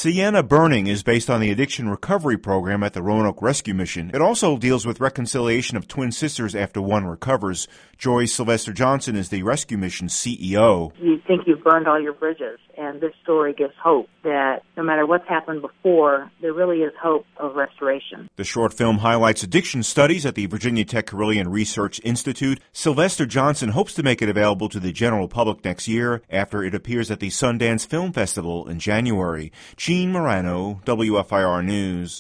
Sienna Burning is based on the addiction recovery program at the Roanoke Rescue Mission. It also deals with reconciliation of twin sisters after one recovers. Joy Sylvester Johnson is the Rescue Mission's CEO. You think you've burned all your bridges, and this story gives hope that no matter what's happened before, there really is hope of restoration. The short film highlights addiction studies at the Virginia Tech Carilion Research Institute. Sylvester Johnson hopes to make it available to the general public next year after it appears at the Sundance Film Festival in January. Gene Morano, WFIR News.